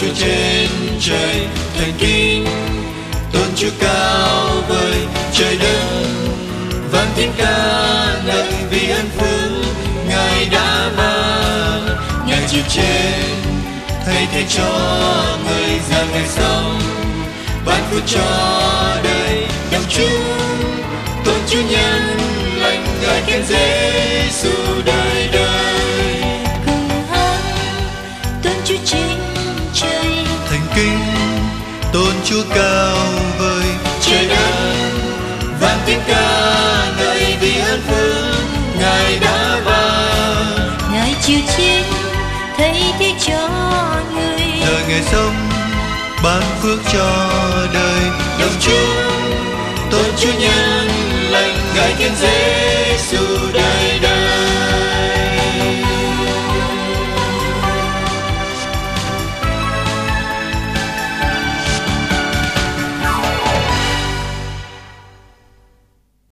Chúa trên trời, thành kính tôn Chúa cao vời. Trời đất vang tiếng ca ngợi vì ơn phước Ngài đã ban. Ngài chịu chết thay thế cho người, rằng Ngài sống ban phước cho đời. Đồng chúng tôn Chúa nhân lành, ngợi khen Giêsu đời đời. Cùng hát tôn Chúa trên trời, Thành kính tôn Chúa cao vời. Trời đất vang tiếng ca ngợi vì ơn phước Ngài đã ban. Ngài chịu chết thay thế cho người, Giờ Ngài sống ban phước cho đời. Đồng chúng tôn Chúa nhân lành, ngợi khen Giêsu